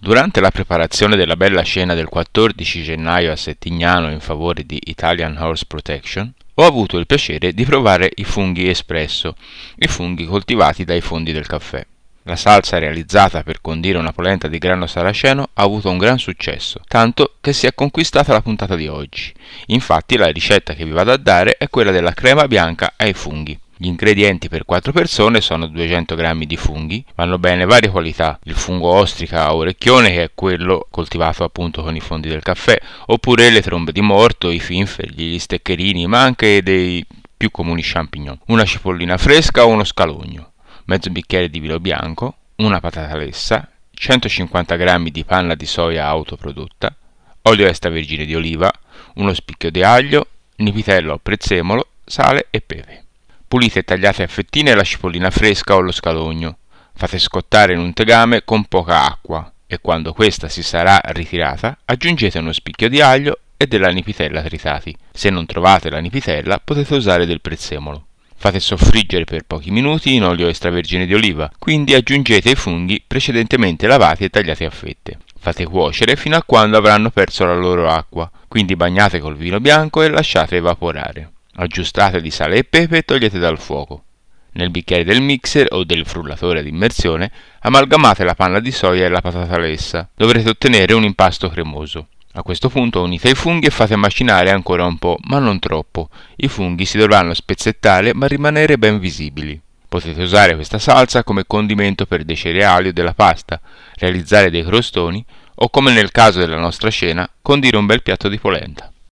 Durante la preparazione della bella scena del 14 gennaio a Settignano in favore di Italian Horse Protection, ho avuto il piacere di provare i funghi espresso, i funghi coltivati dai fondi del caffè. La salsa realizzata per condire una polenta di grano saraceno ha avuto un gran successo, tanto che si è conquistata la puntata di oggi. Infatti la ricetta che vi vado a dare è quella della crema bianca ai funghi. Gli ingredienti per 4 persone sono 200 g di funghi, vanno bene varie qualità, il fungo ostrica a orecchione che è quello coltivato appunto con i fondi del caffè, oppure le trombe di morto, i finfergli, gli steccherini, ma anche dei più comuni champignon, una cipollina fresca o uno scalogno, mezzo bicchiere di vino bianco, una patata lessa, 150 g di panna di soia autoprodotta, olio extravergine di oliva, uno spicchio di aglio, nipitello o prezzemolo, sale e pepe. Pulite e tagliate a fettine la cipollina fresca o lo scalogno. Fate scottare in un tegame con poca acqua e quando questa si sarà ritirata aggiungete uno spicchio di aglio e della nipitella tritati. Se non trovate la nipitella potete usare del prezzemolo. Fate soffriggere per pochi minuti in olio extravergine di oliva, quindi aggiungete i funghi precedentemente lavati e tagliati a fette. Fate cuocere fino a quando avranno perso la loro acqua, quindi bagnate col vino bianco e lasciate evaporare. Aggiustate di sale e pepe e togliete dal fuoco. Nel bicchiere del mixer o del frullatore ad immersione amalgamate la panna di soia e la patata lessa. Dovrete ottenere un impasto cremoso. A questo punto unite i funghi e fate macinare ancora un po', ma non troppo. I funghi si dovranno spezzettare ma rimanere ben visibili. Potete usare questa salsa come condimento per dei cereali o della pasta, realizzare dei crostoni o, come nel caso della nostra cena, condire un bel piatto di polenta.